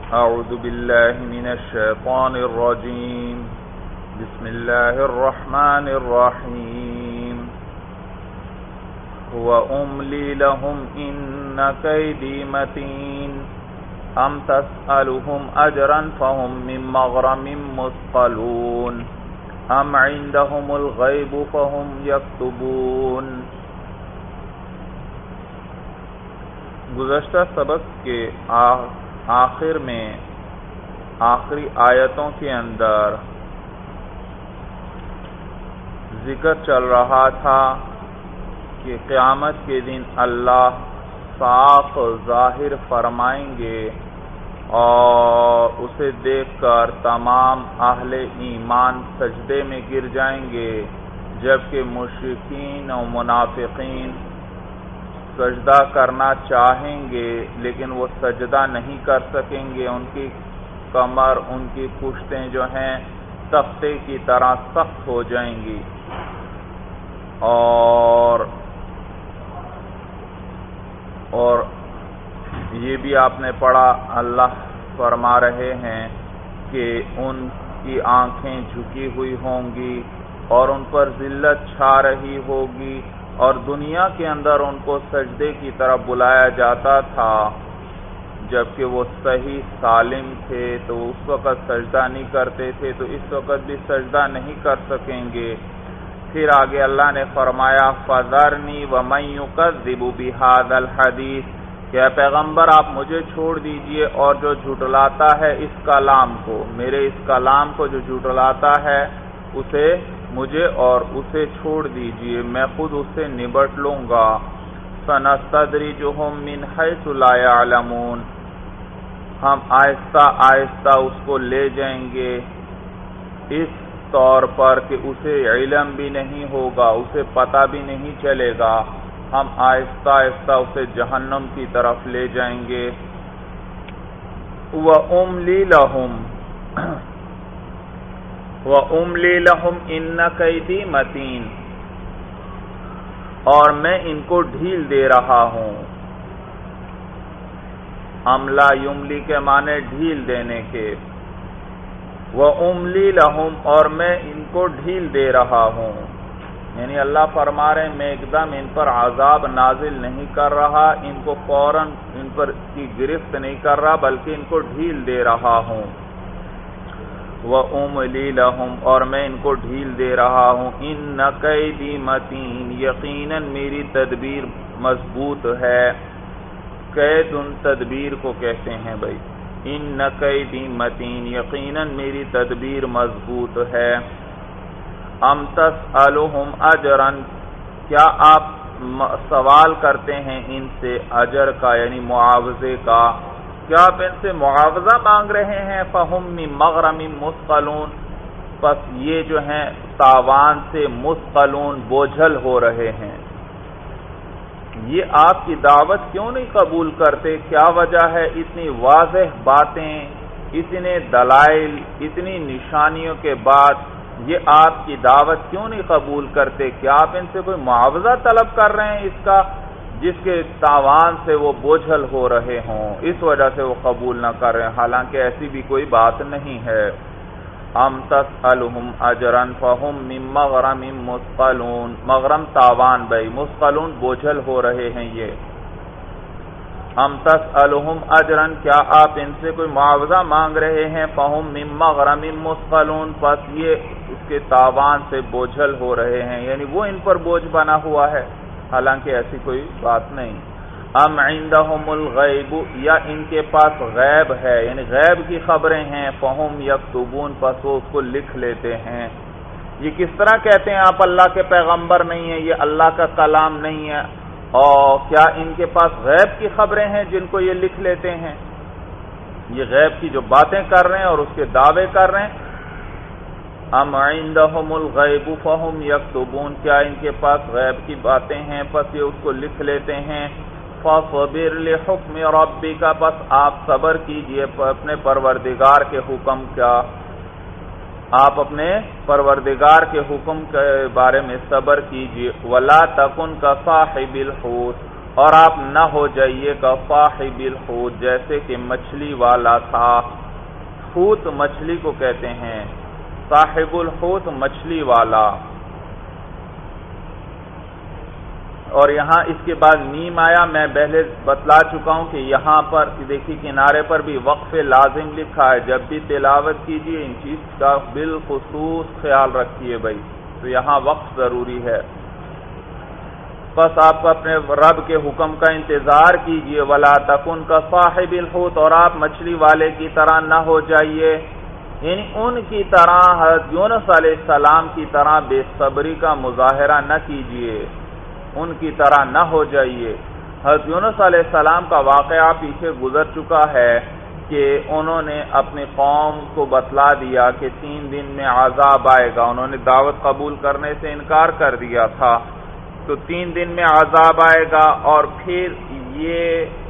اعوذ باللہ من الشیطان الرجیم بسم اللہ الرحمن الرحیم وَأُمْلِي لَهُمْ إِنَّ كَيْدِي مَتِينٌ أَمْ تَسْأَلُهُمْ أَجْرًا فَهُمْ مِنْ مَغْرَمٍ مُثْقَلُونَ أَمْ عِنْدَهُمُ الْغَيْبُ فَهُمْ يَكْتُبُونَ۔ گزشتہ سبق کے آخر میں آخری آیتوں کے اندر ذکر چل رہا تھا کہ قیامت کے دن اللہ صاف ظاہر فرمائیں گے اور اسے دیکھ کر تمام اہل ایمان سجدے میں گر جائیں گے، جبکہ مشرکین و منافقین سجدہ کرنا چاہیں گے لیکن وہ سجدہ نہیں کر سکیں گے۔ ان کی کمر، ان کی پشتیں جو ہیں تختے کی طرح سخت ہو جائیں گی۔ اور یہ بھی آپ نے پڑھا، اللہ فرما رہے ہیں کہ ان کی آنکھیں جھکی ہوئی ہوں گی اور ان پر ذلت چھا رہی ہوگی، اور دنیا کے اندر ان کو سجدے کی طرف بلایا جاتا تھا جبکہ وہ صحیح سالم تھے، تو اس وقت سجدہ نہیں کرتے تھے، تو اس وقت بھی سجدہ نہیں کر سکیں گے۔ پھر آگے اللہ نے فرمایا فَذَرْنِي وَمَن يُكَذِّبُ بِهَذَا الْحَدِيثِ کہ اے پیغمبر آپ مجھے چھوڑ دیجئے اور جو جھٹلاتا ہے اس کلام کو، میرے اس کلام کو جو جھٹلاتا ہے اسے مجھے اور اسے چھوڑ دیجئے، میں خود اس سے نبٹ لوں گا۔ سَنَسْتَدْرِجُهُم مِّنْ حَيْثُ لَا يَعْلَمُونَ ہم آہستہ آہستہ اس کو لے جائیں گے اس طور پر کہ اسے علم بھی نہیں ہوگا، اسے پتہ بھی نہیں چلے گا، ہم آہستہ آہستہ اسے جہنم کی طرف لے جائیں گے۔ وَأُمْلِي لَهُمْ إِنَّ كَيْدِي مَتِينٌ اور میں ان کو ڈھیل دے رہا ہوں۔ املا یملی کے معنی ڈھیل دینے کے۔ وَأُمْلِي لَهُمْ اور میں ان کو ڈھیل دے رہا ہوں، یعنی اللہ فرما رہے ہیں میں ایک دم ان پر عذاب نازل نہیں کر رہا، ان کو فوراً ان پر کی گرفت نہیں کر رہا، بلکہ ان کو ڈھیل دے رہا ہوں۔ وَأُمْلِي لَهُمْ اور میں ان کو ڈھیل دے رہا ہوں۔ إِنَّ كَيْدِي مَتِينٌ یقیناً میری تدبیر مضبوط ہے۔ قید تدبیر کو کہتے ہیں بھائی۔ إِنَّ كَيْدِي مَتِينٌ یقیناً میری تدبیر مضبوط ہے۔ ام تسألهم اجرا کیا آپ سوال کرتے ہیں ان سے اجر کا یعنی معاوضے کا، کیا آپ ان سے معاوضہ مانگ رہے ہیں؟ فَهُم مِّن مَغْرَمٍ مُثْقَلُونَ پس یہ جو ہیں تاوان سے مثقلون بوجھل ہو رہے ہیں۔ یہ آپ کی دعوت کیوں نہیں قبول کرتے؟ کیا وجہ ہے؟ اتنی واضح باتیں، اتنے دلائل، اتنی نشانیوں کے بعد یہ آپ کی دعوت کیوں نہیں قبول کرتے؟ کیا آپ ان سے کوئی معاوضہ طلب کر رہے ہیں اس کا جس کے تاوان سے وہ بوجھل ہو رہے ہوں، اس وجہ سے وہ قبول نہ کر رہے ہیں؟ حالانکہ ایسی بھی کوئی بات نہیں ہے۔ ام تسألهم اجرا فهم من مغرم مثقلون مغرم تاوان بھائی، مثقلون بوجھل ہو رہے ہیں یہ۔ ام تسألهم اجرا کیا آپ ان سے کوئی معاوضہ مانگ رہے ہیں؟ فهم من مغرم مثقلون پس یہ اس کے تاوان سے بوجھل ہو رہے ہیں، یعنی وہ ان پر بوجھ بنا ہوا ہے، حالانکہ ایسی کوئی بات نہیں۔ ام عندهم الغیب یا ان کے پاس غیب ہے یعنی غیب کی خبریں ہیں، فهم یکتبون پس وہ اس کو لکھ لیتے ہیں۔ یہ کس طرح کہتے ہیں آپ اللہ کے پیغمبر نہیں ہیں، یہ اللہ کا کلام نہیں ہے، اور کیا ان کے پاس غیب کی خبریں ہیں جن کو یہ لکھ لیتے ہیں؟ یہ غیب کی جو باتیں کر رہے ہیں اور اس کے دعوے کر رہے ہیں۔ ام عندهم الغیب فهم یکتبون کیا ان کے پاس غیب کی باتیں ہیں پس یہ اس کو لکھ لیتے ہیں۔ فَاصْبِرْ لِحُكْمِ رَبِّكَ پس آپ صبر کیجئے اپنے پروردگار کے حکم کا، آپ اپنے پروردگار کے حکم کے بارے میں صبر کیجئے۔ وَلَا تَكُنْ كَصَاحِبِ الْحُوتِ اور آپ نہ ہو جائیے کا صاحب الحوت، جیسے کہ مچھلی والا تھا۔ حوت مچھلی کو کہتے ہیں، صاحب الحوت مچھلی والا۔ اور یہاں اس کے بعد میم آیا، میں پہلے بتلا چکا ہوں کہ یہاں پر دیکھیے کنارے پر بھی وقف لازم لکھا ہے، جب بھی تلاوت کیجیے ان چیز کا بالخصوص خیال رکھیے بھائی، تو یہاں وقف ضروری ہے۔ بس آپ اپنے رب کے حکم کا انتظار کیجیے، وَلَا تَكُنْ كَصَاحِبِ الْحُوتِ، اور آپ مچھلی والے کی طرح نہ ہو جائیے، یعنی ان کی طرح حضرت یونس علیہ السلام کی طرح بے صبری کا مظاہرہ نہ کیجیے، ان کی طرح نہ ہو جائیے۔ حضرت یونس علیہ السلام کا واقعہ پیچھے گزر چکا ہے کہ انہوں نے اپنی قوم کو بتلا دیا کہ 3 دن میں عذاب آئے گا، انہوں نے دعوت قبول کرنے سے انکار کر دیا تھا، تو 3 دن میں عذاب آئے گا، اور پھر یہ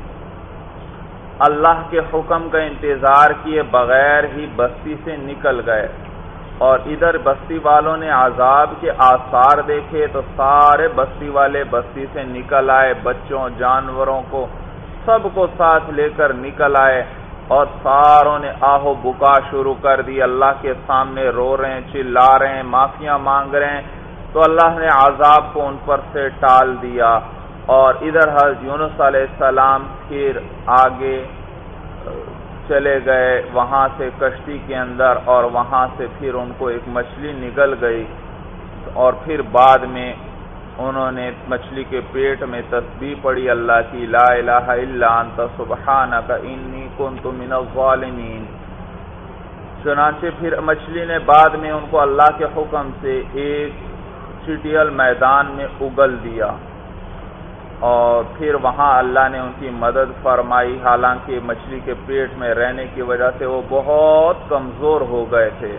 اللہ کے حکم کا انتظار کیے بغیر ہی بستی سے نکل گئے، اور ادھر بستی والوں نے عذاب کے آثار دیکھے تو سارے بستی والے بستی سے نکل آئے، بچوں جانوروں کو سب کو ساتھ لے کر نکل آئے، اور ساروں نے آہو بکا شروع کر دی، اللہ کے سامنے رو رہے ہیں، چلا رہے ہیں، معافیاں مانگ رہے ہیں، تو اللہ نے عذاب کو ان پر سے ٹال دیا۔ اور ادھر حضرت یونس علیہ السلام پھر آگے چلے گئے وہاں سے کشتی کے اندر، اور وہاں سے پھر ان کو ایک مچھلی نگل گئی، اور پھر بعد میں انہوں نے مچھلی کے پیٹ میں تسبیح پڑھی اللہ کی، لا الہ الا انت سبحانک انی کنت من الظالمین۔ چنانچہ پھر مچھلی نے بعد میں ان کو اللہ کے حکم سے ایک چٹیل میدان میں اگل دیا، اور پھر وہاں اللہ نے ان کی مدد فرمائی، حالانکہ مچھلی کے پیٹ میں رہنے کی وجہ سے وہ بہت کمزور ہو گئے تھے۔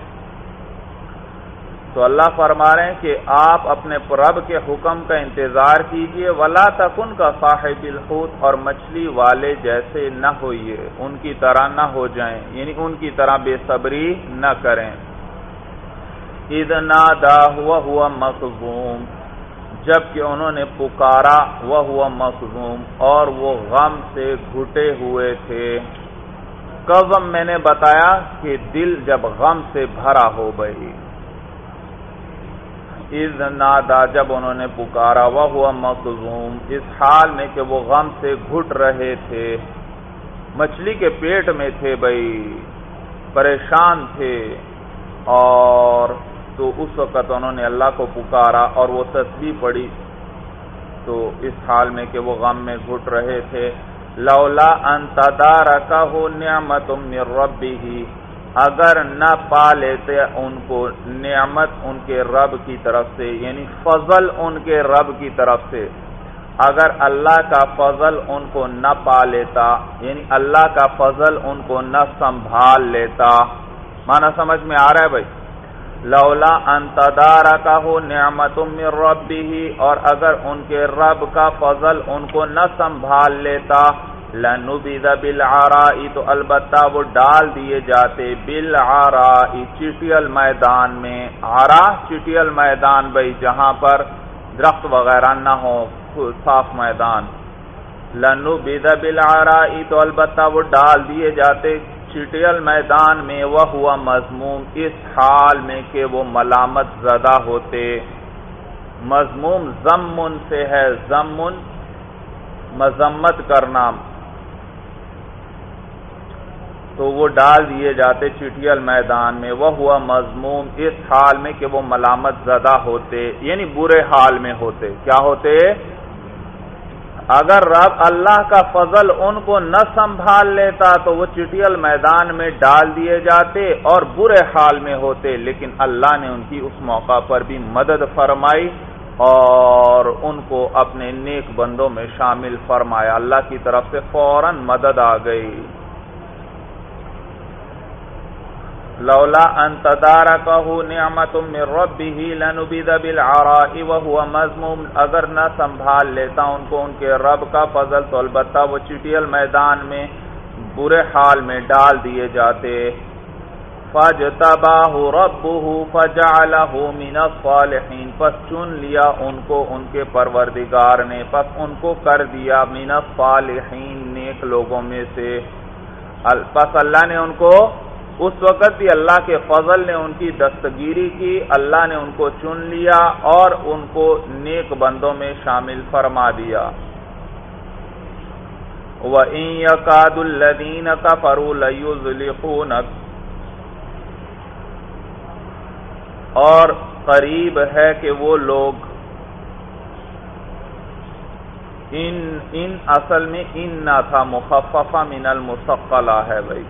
تو اللہ فرما رہے ہیں کہ آپ اپنے رب کے حکم کا انتظار کیجئے، وَلَا تَكُنْ كَصَاحِبِ الْحُوتِ، اور مچھلی والے جیسے نہ ہوئیے، ان کی طرح نہ ہو جائیں، یعنی ان کی طرح بے صبری نہ کریں۔ اِذْ نَادَاهُ وَهُوَ مَكْظُومٌ، جبکہ انہوں نے پکارا وَهُوَ مَكْظُومٌ، اور وہ غم سے گھٹے ہوئے تھے۔ قضم میں نے بتایا کہ دل جب غم سے بھرا ہو گئی۔ اِذْ نَادَا، جب انہوں نے پکارا وَهُوَ مَكْظُومٌ، اس حال میں کہ وہ غم سے گھٹ رہے تھے، مچھلی کے پیٹ میں تھے بھائی، پریشان تھے، اور تو اس وقت انہوں نے اللہ کو پکارا اور وہ تسبیح پڑھی، تو اس حال میں کہ وہ غم میں گھٹ رہے تھے۔ لولا ان تدارکہ نعمت من ربہ، اگر نہ پا لیتے ان کو نعمت ان کے رب کی طرف سے، یعنی فضل ان کے رب کی طرف سے، اگر اللہ کا فضل ان کو نہ پا لیتا، یعنی اللہ کا فضل ان کو نہ سنبھال لیتا۔ معنی سمجھ میں آ رہا ہے بھائی؟ لولا ان تدارکہ نعمت من ربہ، اور اگر ان کے رب کا فضل ان کو نہ سنبھال لیتا، لنبذ بالعراء، تو البتہ وہ ڈال دیے جاتے، بالعراء چٹیل میدان میں، عراء چٹیل میدان بھائی جہاں پر درخت وغیرہ نہ ہو، صاف میدان، لنبذ بالعراء، تو البتہ وہ ڈال دیے جاتے چٹیل میدان میں، وَهُوَ مذموم، اس حال میں کہ وہ ملامت زدہ ہوتے۔ مذموم ذم سے ہے، ذم مذمت کرنا، تو وہ ڈال دیے جاتے چٹیل میدان میں، وَهُوَ مذموم، اس حال میں کہ وہ ملامت زدہ ہوتے، یعنی برے حال میں ہوتے۔ کیا ہوتے؟ اگر رب اللہ کا فضل ان کو نہ سنبھال لیتا تو وہ چٹیل میدان میں ڈال دیے جاتے اور برے حال میں ہوتے، لیکن اللہ نے ان کی اس موقع پر بھی مدد فرمائی اور ان کو اپنے نیک بندوں میں شامل فرمایا، اللہ کی طرف سے فوراً مدد آ گئی۔ لولا ان تدارکہ نعمت من ربہ لنبذ بالعراء وهو مذموم، اگر نہ سنبھال لیتا ان کو ان کے رب کا فضل تو البتہ وہ چٹیل میدان میں برے حال میں ڈال دیے جاتے۔ فاجتباہ ربہ فجعلہ من الصالحین، پس چن لیا ان کو ان کے پروردگار نے، پس ان کو کر دیا من الصالحین، نیک لوگوں میں سے۔ پس اللہ نے ان کو، اس وقت بھی اللہ کے فضل نے ان کی دستگیری کی، اللہ نے ان کو چن لیا اور ان کو نیک بندوں میں شامل فرما دیا۔ وَإِن يَكَادُ الَّذِينَ كَفَرُوا لَيُزْلِقُونَكَ، اور قریب ہے کہ وہ لوگ، ان اصل میں ان نہ تھا، مخففہ من المثقلہ ہے بھائی۔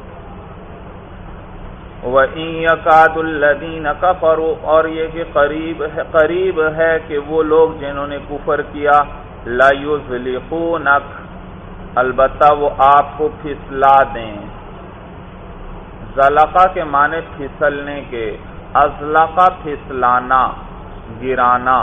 وَإِن يَكَادُ الَّذِينَ كَفَرُوا، اور یہ کہ قریب ہے کہ وہ لوگ جنہوں نے کفر کیا، لَيُزْلِقُونَكَ، البتہ وہ آپ کو پھسلا دیں۔ زلقہ کے معنی پھسلنے کے، ازلقہ پھسلانا، گرانا،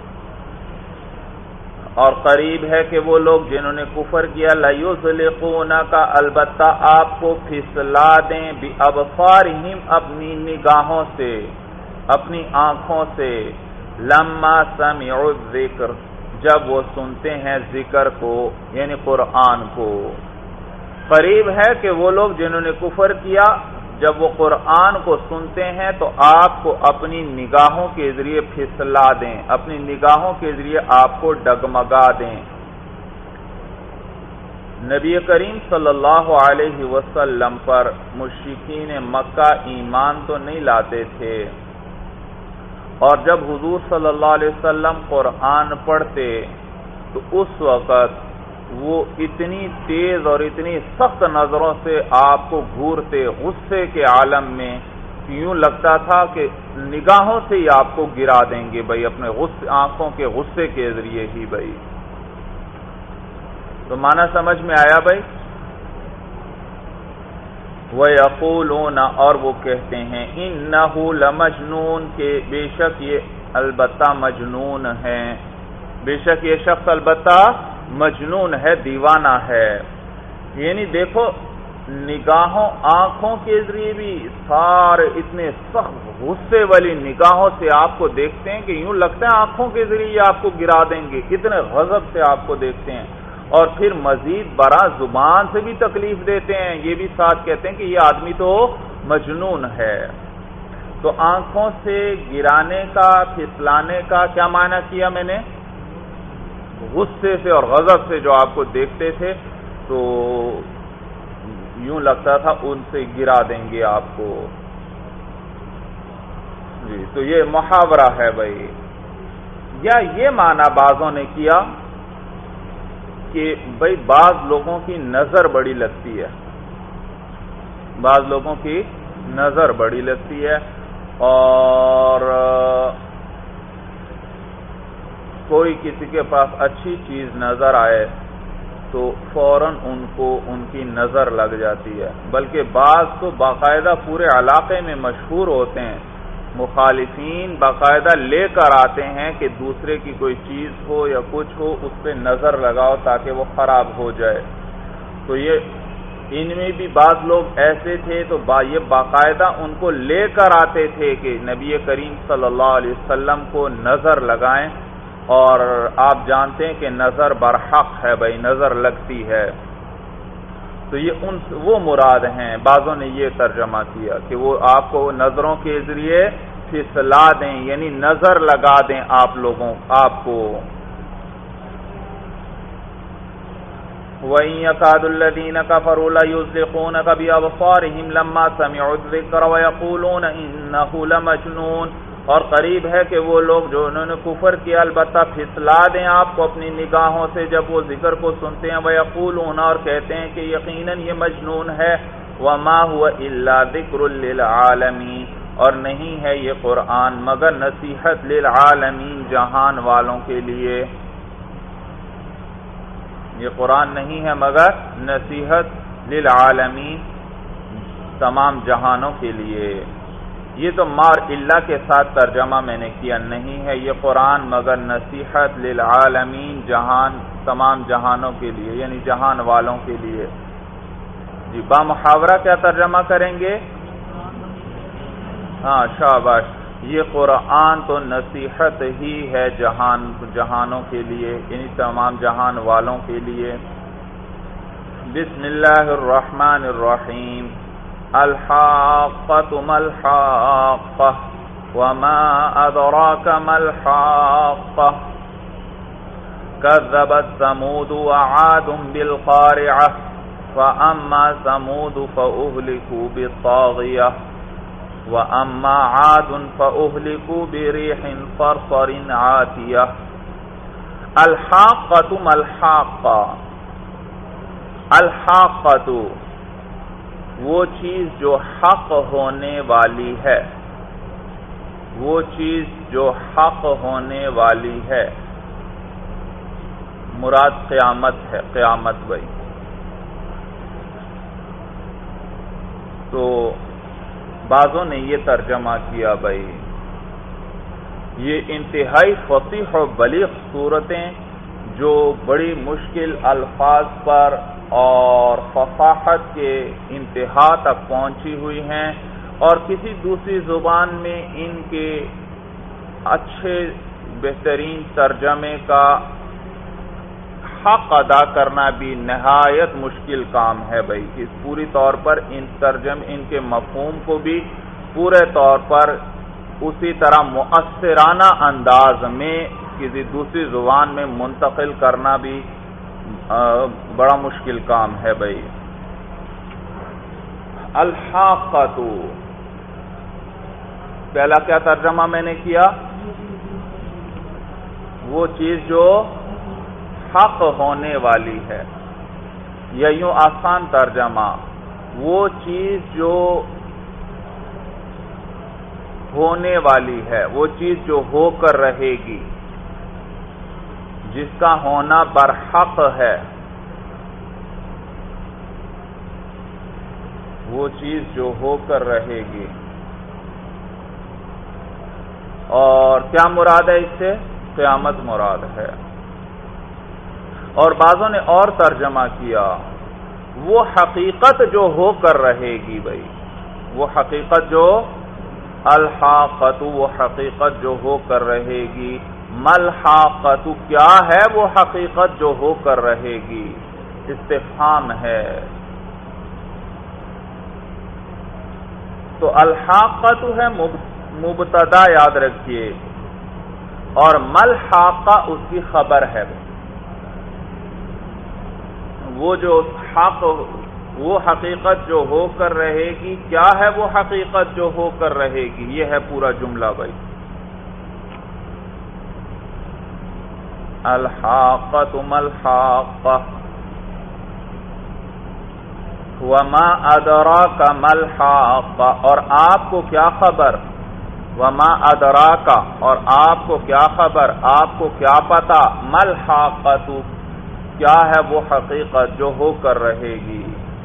اور قریب ہے کہ وہ لوگ جنہوں نے کفر کیا، لَيُزْلِقُونَكَ، البتہ آپ کو پھسلا دیں، بِأَبْصَارِهِمْ، اپنی نگاہوں سے، اپنی آنکھوں سے، لَمَّا سَمِعُوا الذِّكْرَ، جب وہ سنتے ہیں ذکر کو، یعنی قرآن کو۔ قریب ہے کہ وہ لوگ جنہوں نے کفر کیا، جب وہ قرآن کو سنتے ہیں تو آپ کو اپنی نگاہوں کے ذریعے پھسلا دیں، اپنی نگاہوں کے ذریعے آپ کو ڈگمگا دیں۔ نبی کریم صلی اللہ علیہ وسلم پر مشرکین مکہ ایمان تو نہیں لاتے تھے، اور جب حضور صلی اللہ علیہ وسلم قرآن پڑھتے تو اس وقت وہ اتنی تیز اور اتنی سخت نظروں سے آپ کو گھورتے، غصے کے عالم میں، یوں لگتا تھا کہ نگاہوں سے ہی آپ کو گرا دیں گے بھائی، اپنے آنکھوں کے غصے کے ذریعے ہی بھائی۔ تو معنی سمجھ میں آیا بھائی؟ وَيَقُولُونَ، اور وہ کہتے ہیں، إِنَّهُ لَمَجْنُونَ، کہ بے شک یہ البتہ مجنون ہے، بے شک یہ شخص البتہ مجنون ہے، دیوانہ ہے۔ یعنی دیکھو، نگاہوں، آنکھوں کے ذریعے بھی سارے اتنے سخت غصے والی نگاہوں سے آپ کو دیکھتے ہیں کہ یوں لگتا ہے آنکھوں کے ذریعے آپ کو گرا دیں گے، اتنے غضب سے آپ کو دیکھتے ہیں، اور پھر مزید برآں زبان سے بھی تکلیف دیتے ہیں، یہ بھی ساتھ کہتے ہیں کہ یہ آدمی تو مجنون ہے۔ تو آنکھوں سے گرانے کا، پھسلانے کا کیا معنی کیا میں نے؟ غصے سے اور غضب سے جو آپ کو دیکھتے تھے تو یوں لگتا تھا ان سے گرا دیں گے آپ کو جی۔ تو یہ محاورہ ہے بھائی، یا یہ معنی بعضوں نے کیا کہ بھائی بعض لوگوں کی نظر بڑی لگتی ہے، بعض لوگوں کی نظر بڑی لگتی ہے، اور کوئی کسی کے پاس اچھی چیز نظر آئے تو فوراً ان کو ان کی نظر لگ جاتی ہے، بلکہ بعض تو باقاعدہ پورے علاقے میں مشہور ہوتے ہیں، مخالفین باقاعدہ لے کر آتے ہیں کہ دوسرے کی کوئی چیز ہو یا کچھ ہو اس پہ نظر لگاؤ تاکہ وہ خراب ہو جائے۔ تو یہ ان میں بھی بعض لوگ ایسے تھے، تو یہ باقاعدہ ان کو لے کر آتے تھے کہ نبی کریم صلی اللہ علیہ وسلم کو نظر لگائیں، اور آپ جانتے ہیں کہ نظر برحق ہے بھائی، نظر لگتی ہے۔ تو یہ وہ مراد ہیں، بعضوں نے یہ ترجمہ کیا کہ وہ آپ کو نظروں کے ذریعے پھسلا دیں، یعنی نظر لگا دیں آپ کو۔ وَإِن يَكَادُ الَّذِينَ كَفَرُوا لَيُزْلِقُونَكَ بِأَبْصَارِهِمْ لَمَّا سَمِعُوا الذِّكْرَ وَيَقُولُونَ إِنَّهُ لَمَجْنُونٌ، اور قریب ہے کہ وہ لوگ جو انہوں نے کفر کیا البتہ پھسلا دیں آپ کو اپنی نگاہوں سے جب وہ ذکر کو سنتے ہیں، وَيَقُولُونَ، اور کہتے ہیں کہ یقیناً یہ مجنون ہے، وَمَا هُوَ إِلَّا ذِكْرٌ لِّلْعَالَمِينَ، اور نہیں ہے یہ قرآن مگر نصیحت للعالمین، جہان والوں کے لیے۔ یہ قرآن نہیں ہے مگر نصیحت للعالمین، تمام جہانوں کے لیے۔ یہ تو مار اللہ کے ساتھ ترجمہ میں نے کیا، نہیں ہے یہ قرآن مگر نصیحت للعالمین، جہان، تمام جہانوں کے لیے، یعنی جہان والوں کے لیے۔ جی، با محاورہ کیا ترجمہ کریں گے؟ ہاں شاباش، یہ قرآن تو نصیحت ہی ہے جہانوں کے لیے، یعنی تمام جہان والوں کے لیے۔ بسم اللہ الرحمن الرحیم۔ الحاقۃ ما الحاقۃ وما ادراک ما الحاقۃ کذبت ثمود وعاد بالقارعۃ فاما ثمود فاہلکوا بالطاغیہ وَأَمَّا عَادٌ فَأُهْلِكُوا بِرِيحٍ صَرْصَرٍ عَاتِيَةٍ۔ الحاقۃ ما الحاقۃ، الحاقۃ وہ چیز جو حق ہونے والی ہے، وہ چیز جو حق ہونے والی ہے، مراد قیامت ہے، قیامت بھائی۔ تو بعضوں نے یہ ترجمہ کیا بھائی، یہ انتہائی فصیح و بلیغ صورتیں جو بڑی مشکل الفاظ پر اور فصاحت کے انتہا تک پہنچی ہوئی ہیں، اور کسی دوسری زبان میں ان کے اچھے بہترین ترجمے کا حق ادا کرنا بھی نہایت مشکل کام ہے بھائی۔ اس پوری طور پر ان کے مفہوم کو بھی پورے طور پر اسی طرح مؤثرانہ انداز میں کسی دوسری زبان میں منتقل کرنا بھی بڑا مشکل کام ہے بھائی۔ الحاقۃ، پہلا کیا ترجمہ میں نے کیا؟ وہ چیز جو حق ہونے والی ہے، یا یوں آسان ترجمہ، وہ چیز جو ہونے والی ہے، وہ چیز جو ہو کر رہے گی، جس کا ہونا برحق ہے، وہ چیز جو ہو کر رہے گی۔ اور کیا مراد ہے اس سے؟ قیامت مراد ہے۔ اور بعضوں نے اور ترجمہ کیا، وہ حقیقت جو ہو کر رہے گی بھائی، وہ حقیقت جو الحاقۃ، وہ حقیقت جو ہو کر رہے گی۔ ملحاقۃ، کیا ہے وہ حقیقت جو ہو کر رہے گی؟ استفہام ہے۔ تو الحاقۃ ہے مبتدا، یاد رکھیے، اور ملحاقہ اس کی خبر ہے۔ وہ جو حق، وہ حقیقت جو ہو کر رہے گی، کیا ہے وہ حقیقت جو ہو کر رہے گی؟ یہ ہے پورا جملہ بھائی۔ الحاقۃ ما الحاقۃ وما ادراک ما الحاقۃ، اور آپ کو کیا خبر؟ وما ادراک، اور آپ کو کیا خبر، آپ کو کیا پتا؟ ما الحاقۃ، کیا ہے وہ حقیقت جو ہو کر رہے گی؟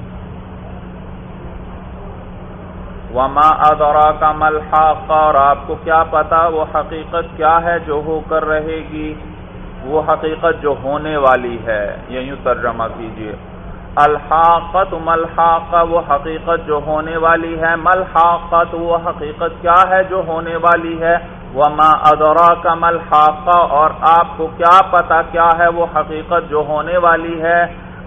وما ادراک ما الحاقۃ، اور آپ کو کیا پتا وہ حقیقت کیا ہے جو ہو کر رہے گی؟ وہ حقیقت جو ہونے والی ہے، یہ یوں ترجمہ کیجئے۔ الحاقۃ ما الحاقۃ، وہ حقیقت جو ہونے والی ہے۔ ما الحاقۃ، وہ حقیقت کیا ہے جو ہونے والی ہے۔ وما ادراک ما الحاقۃ، اور آپ کو کیا پتا کیا ہے وہ حقیقت جو ہونے والی ہے۔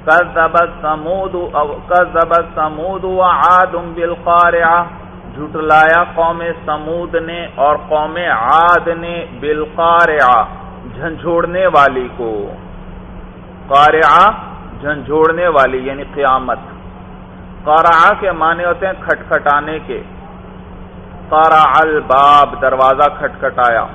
کذبت ثمود وعاد بالقارعہ، جھٹلایا قوم سمود نے اور قوم عاد نے بالقارعہ، جھنجھوڑنے والی کو۔ قارعہ جھنجھوڑنے والی یعنی قیامت۔ قارعہ کے معنی ہوتے ہیں کھٹکھٹانے کے۔ قارع الباب، دروازہ کھٹکھٹایا۔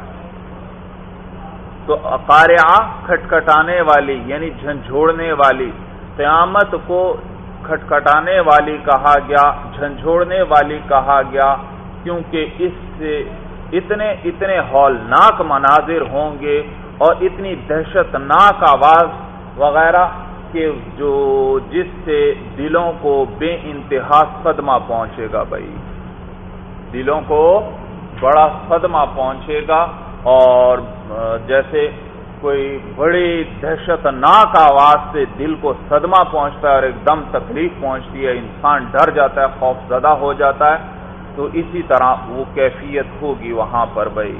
تو قارعہ کھٹکھٹانے والی یعنی جھنجھوڑنے والی۔ قیامت کو کھٹکھٹانے والی کہا گیا، جھنجھوڑنے والی کہا گیا، کیونکہ اس سے اتنے ہولناک مناظر ہوں گے اور اتنی دہشت ناک آواز وغیرہ کہ جس سے دلوں کو بے انتہا صدمہ پہنچے گا بھائی، دلوں کو بڑا صدمہ پہنچے گا، اور جیسے کوئی بڑی دہشت ناک آواز سے دل کو صدمہ پہنچتا ہے اور ایک دم تکلیف پہنچتی ہے، انسان ڈر جاتا ہے، خوف زدہ ہو جاتا ہے، تو اسی طرح وہ کیفیت ہوگی وہاں پر بھائی.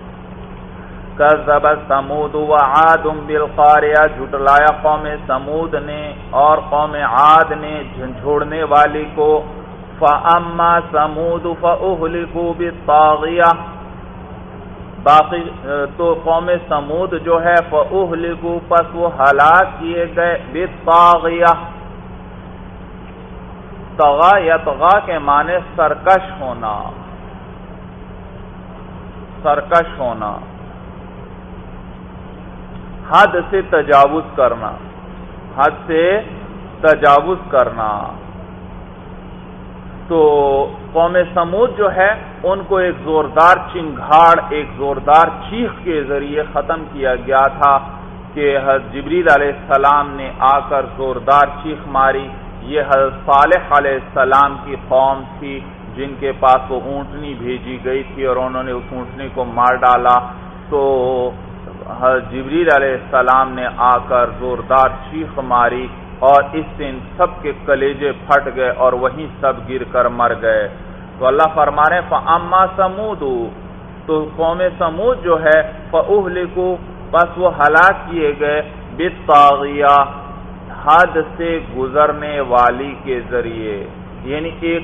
کذب ثمود وعاد بالقاریہ، جھٹلایا قوم ثمود نے اور قوم عاد نے جھنجھوڑنے والی کو. فاما ثمود فاہلکوا بالطاغیہ، باقی تو قوم ثمود جو ہے فاہلکوا پس وہ ہلاک کیے گئے بالطاغیہ. طغا یطغا کے معنی سرکش ہونا، سرکش ہونا، حد سے تجاوز کرنا، حد سے تجاوز کرنا. تو قوم سمود جو ہے ان کو ایک زوردار چنگھاڑ، ایک زوردار چیخ کے ذریعے ختم کیا گیا تھا کہ حضرت جبریل علیہ السلام نے آ کر زوردار چیخ ماری. یہ حضرت صالح علیہ السلام کی قوم تھی جن کے پاس وہ اونٹنی بھیجی گئی تھی اور انہوں نے اس اونٹنی کو مار ڈالا. تو حضرت جبریل علیہ السلام نے آ کر زوردار چیخ ماری اور اس دن سب کے کلیجے پھٹ گئے اور وہیں سب گر کر مر گئے. تو اللہ فرما رہے ہیں فاما ثمود، تو قوم ثمود جو ہے فاہلکوا بس وہ ہلاک کیے گئے بالطاغیہ، حد سے گزرنے والی کے ذریعے، یعنی ایک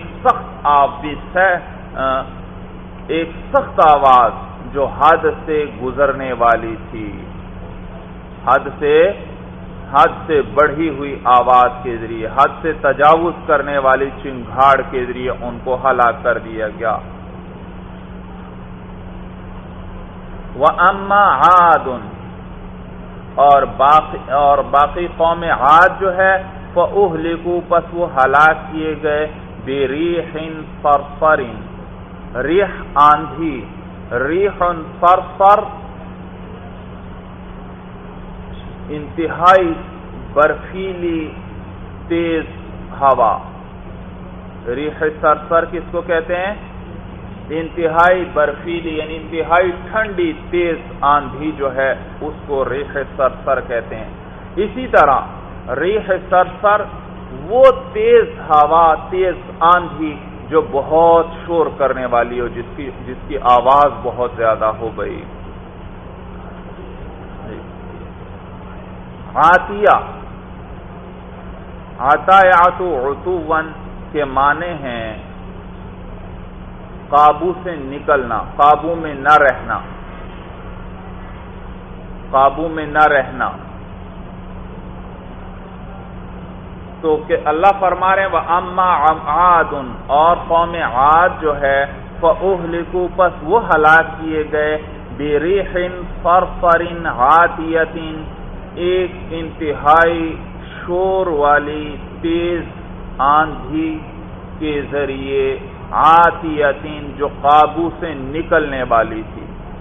سخت آواز جو حد سے گزرنے والی تھی، حد سے بڑھی ہوئی آواز کے ذریعے، حد سے تجاوز کرنے والی چنگھاڑ کے ذریعے ان کو ہلاک کر دیا گیا. وَأَمَّا عَادٌ، اور باقی قوم عاد جو ہے فَأُهْلِكُوا پس وہ ہلاک کیے گئے بِرِيحٍ صَرْصَرٍ، ریح آندھی، ریح صرصر انتہائی برفیلی تیز ہوا. ریح صرصر کس کو کہتے ہیں؟ انتہائی برفیلی یعنی انتہائی ٹھنڈی تیز آندھی جو ہے اس کو ریح صرصر کہتے ہیں. اسی طرح ریح صرصر وہ تیز ہوا، تیز آندھی جو بہت شور کرنے والی ہو، جس کی آواز بہت زیادہ ہو گئی. عاتیہ، عتایات عتوا کے معنی ہیں قابو سے نکلنا، قابو میں نہ رہنا، قابو میں نہ رہنا. تو کہ اللہ فرما رہے ہیں وَأَمَّا عَادٌ، اور قوم عاد جو ہے فَأُهْلِكُوا پس وہ ہلاک کیے گئے بِرِيحٍ صَرْصَرٍ عَاتِيَةٍ، ایک انتہائی شور والی تیز آندھی کے ذریعے، عاتیتین جو قابو سے نکلنے والی تھی.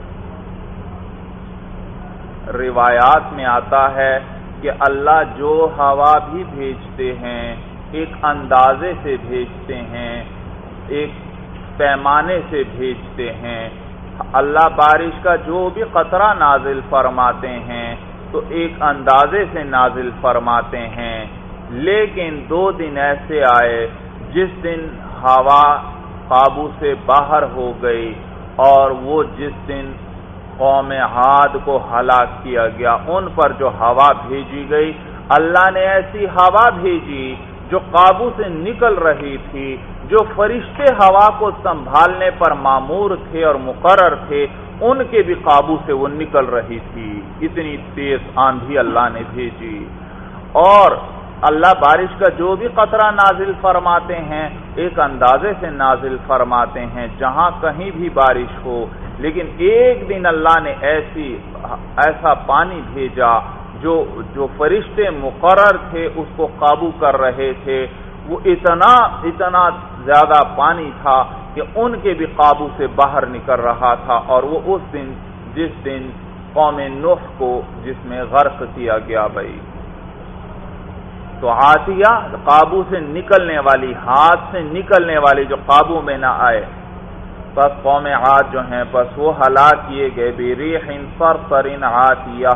روایات میں آتا ہے کہ اللہ جو ہوا بھی بھیجتے ہیں ایک اندازے سے بھیجتے ہیں، ایک پیمانے سے بھیجتے ہیں. اللہ بارش کا جو بھی قطرہ نازل فرماتے ہیں تو ایک اندازے سے نازل فرماتے ہیں. لیکن 2 دن ایسے آئے جس دن ہوا قابو سے باہر ہو گئی، اور وہ جس دن قوم عاد کو ہلاک کیا گیا ان پر جو ہوا بھیجی گئی، اللہ نے ایسی ہوا بھیجی جو قابو سے نکل رہی تھی، جو فرشتے ہوا کو سنبھالنے پر مامور تھے اور مقرر تھے ان کے بھی قابو سے وہ نکل رہی تھی. اتنی تیز آندھی اللہ نے بھیجی. اور اللہ بارش کا جو بھی قطرہ نازل فرماتے ہیں ایک اندازے سے نازل فرماتے ہیں جہاں کہیں بھی بارش ہو. لیکن ایک دن اللہ نے ایسا پانی بھیجا جو فرشتے مقرر تھے اس کو قابو کر رہے تھے. وہ اتنا زیادہ پانی تھا کہ ان کے بھی قابو سے باہر نکل رہا تھا. اور وہ اس دن جس دن قوم نوح کو جس میں غرق کیا گیا بھائی. تو عاتیہ قابو سے نکلنے والی، ہاتھ سے نکلنے والی جو قابو میں نہ آئے. پس قوم عاد جو ہیں پس وہ ہلاک کیے گئے بِرِيحٍ صَرْصَرٍ عَاتِيَةٍ،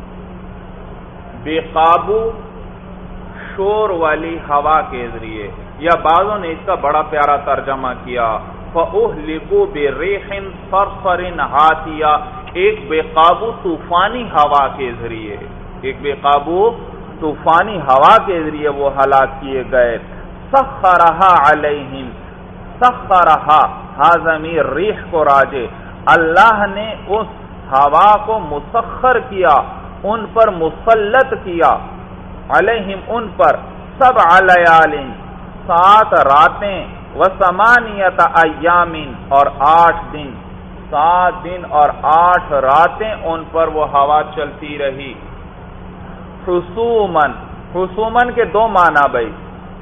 بے قابو شور والی ہوا کے ذریعے. یا بعضوں نے اس کا بڑا پیارا ترجمہ کیا فَأُهْلِكُوا بِرِيحٍ صَرْصَرٍ عَاتِيَةٍ، ایک بے قابو طوفانی ہوا کے ذریعے، ایک بے قابو طوفانی ہوا کے ذریعے وہ ہلاک کیے گئے. سَخَّرَهَا عَلَيْهِمْ، سَخَّرَهَا ہا ضمیر ریح کو راجے، اللہ نے اس ہوا کو مسخر کیا، ان پر مسلط کیا، علیہم ان پر، 7 لیال 7 راتیں، وثمانیۃ ایام اور 8 دن، 7 دن اور 8 راتیں ان پر وہ ہوا چلتی رہی. حسومن، حسومن کے 2 معنی بھائی.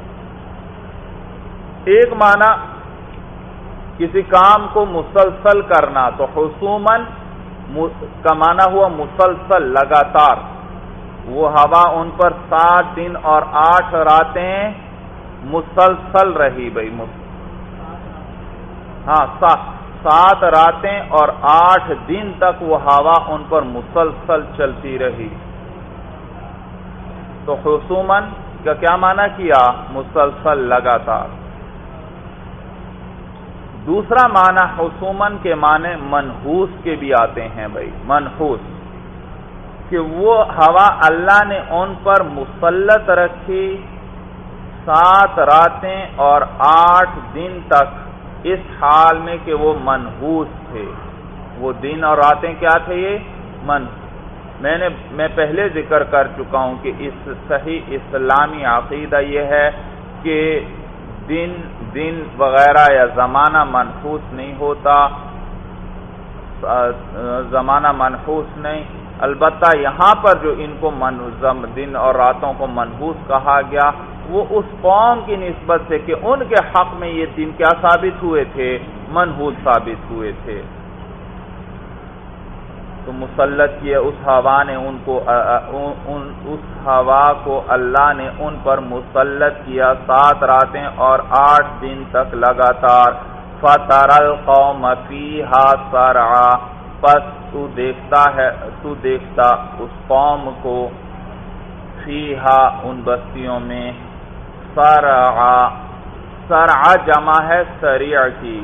ایک معنی کسی کام کو مسلسل کرنا، تو حسومن کا معنی ہوا مسلسل، لگاتار. وہ ہوا ان پر 7 دن اور 8 راتیں مسلسل رہی بھائی. ہاں 7 راتیں اور 8 دن تک وہ ہوا ان پر مسلسل چلتی رہی. تو حسومن کا کیا معنی کیا؟ مسلسل، لگاتار. دوسرا معنی حسومن کے معنی منحوس کے بھی آتے ہیں بھائی. منحوس کہ وہ ہوا اللہ نے ان پر مسلط رکھی 7 راتیں اور 8 دن تک، اس حال میں کہ وہ منحوس تھے. وہ دن اور راتیں کیا تھے؟ یہ میں پہلے ذکر کر چکا ہوں کہ اس صحیح اسلامی عقیدہ یہ ہے کہ دن وغیرہ یا زمانہ منحوس نہیں ہوتا، زمانہ منحوس نہیں. البتہ یہاں پر جو ان کو دن اور راتوں کو منحوس کہا گیا وہ اس قوم کی نسبت سے کہ ان کے حق میں یہ دن کیا ثابت ہوئے تھے؟ منحوس ثابت ہوئے تھے. تو مسلط کیا اس ہوا نے ان کو، اس ہوا کو اللہ نے ان پر مسلط کیا 7 راتیں اور 8 دن تک لگاتار. فَتَرَى الْقَوْمَ فِيهَا صَرْعَىٰ، پس تو دیکھتا اس قوم کو، فیہا ان بستیوں میں، صرعا، صرعا جمع ہے سریع کی،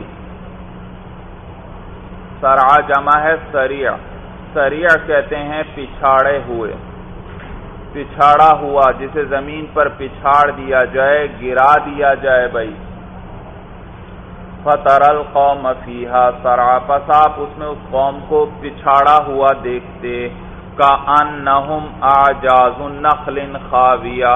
صرعا جمع ہے سریع. سریع کہتے ہیں پچھاڑے ہوئے، پچھاڑا ہوا، جسے زمین پر پچھاڑ دیا جائے، گرا دیا جائے بھائی. فَتَرَى الْقَوْمَ فِيهَا صَرْعَىٰ، پس آپ اس میں اس قوم کو پچھاڑا ہوا دیکھتے. كَأَنَّهُمْ أَعْجَازُ نَخْلٍ خَاوِيَةٍ،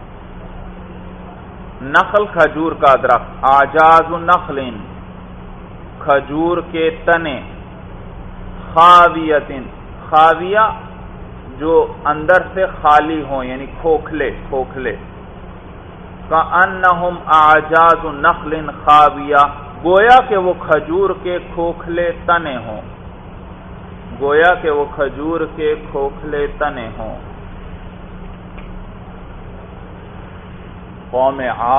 نخل کھجور کا درخت، اعجاز نخل کھجور کے تنے، خاویۃ، خاویہ جو اندر سے خالی ہوں یعنی کھوکھلے کھوکھلے. کأنہم اعجاز نخل خاویہ، گویا کہ وہ کھجور کے کھوکھلے تنے ہوں، گویا کہ وہ کھجور کے کھوکھلے تنے ہوں. قوم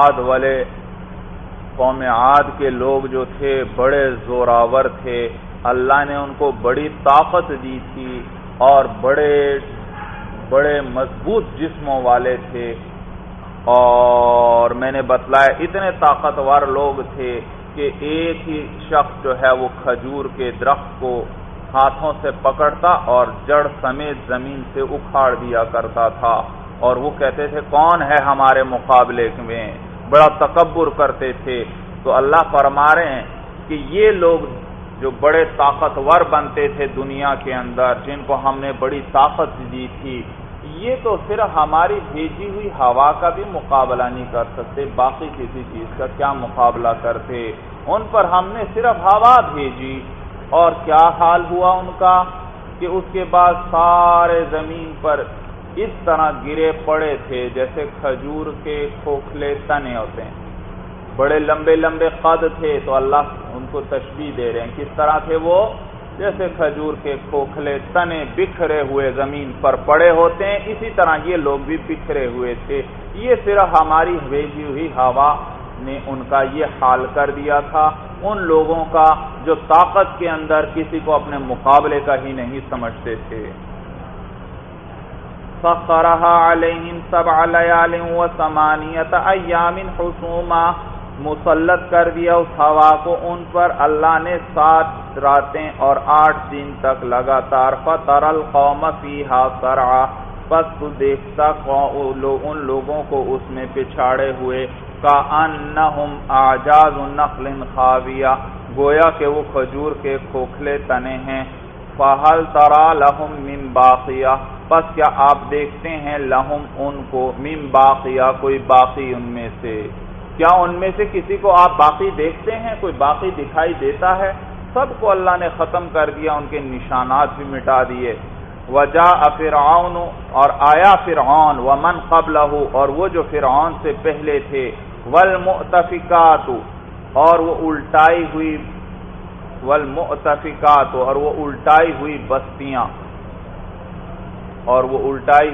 عاد کے لوگ جو تھے بڑے زوراور تھے، اللہ نے ان کو بڑی طاقت دی تھی اور بڑے مضبوط جسموں والے تھے. اور میں نے بتلایا اتنے طاقتور لوگ تھے کہ ایک ہی شخص جو ہے وہ کھجور کے درخت کو ہاتھوں سے پکڑتا اور جڑ سمیت زمین سے اکھاڑ دیا کرتا تھا. اور وہ کہتے تھے کون ہے ہمارے مقابلے میں، بڑا تکبر کرتے تھے. تو اللہ فرما رہے ہیں کہ یہ لوگ جو بڑے طاقتور بنتے تھے دنیا کے اندر، جن کو ہم نے بڑی طاقت دی تھی، یہ تو صرف ہماری بھیجی ہوئی ہوا کا بھی مقابلہ نہیں کر سکتے، باقی کسی چیز کا کیا مقابلہ کرتے. ان پر ہم نے صرف ہوا بھیجی اور کیا حال ہوا ان کا کہ اس کے بعد سارے زمین پر اس طرح گرے پڑے تھے جیسے کھجور کے کھوکھلے تنے ہوتے ہیں. بڑے لمبے لمبے قد تھے، تو اللہ ان کو تشبیہ دے رہے ہیں کس طرح تھے وہ، جیسے کھجور کے کھوکھلے تنے بکھرے ہوئے زمین پر پڑے ہوتے ہیں، اسی طرح یہ لوگ بھی بکھرے ہوئے تھے. یہ صرف ہماری بھیجی ہوئی ہوا نے ان کا یہ حال کر دیا تھا، ان لوگوں کا جو طاقت کے اندر کسی کو اپنے مقابلے کا ہی نہیں سمجھتے تھے. سخرها علیہم 7 لیال و 8 ایام حسوما، مسلط کر دیا اس ہوا کو ان پر اللہ نے 7 راتیں اور 8 دن تک لگاتار. فَتَرَ الْقَوْمَ فِيهَا سَرْعًا، پس تو دیکھتا ان لوگوں کو اس میں پچھاڑے ہوئے. كَأَنَّهُمْ أَعْجَازُ نَخْلٍ خَاوِيَةٍ، گویا کہ وہ کھجور کے کھوکھلے تنے ہیں. فَهَلْ تَرَى لَهُم مِّن بَاقِيَةٍ، پس کیا آپ دیکھتے ہیں لہم ان کو من باقیہ کوئی باقی ان میں سے، کیا ان میں سے کسی کو آپ باقی دیکھتے ہیں؟ کوئی باقی دکھائی دیتا ہے؟ سب کو اللہ نے ختم کر دیا، ان کے نشانات بھی مٹا دیے. وجاء فرعون، اور آیا فرعون، ومن قبلہ، اور وہ جو فرعون سے پہلے تھے. والمؤتفکات، اور وہ الٹائی ہوئی، والمؤتفکات، اور وہ الٹائی ہوئی بستیاں، اور وہ الٹائی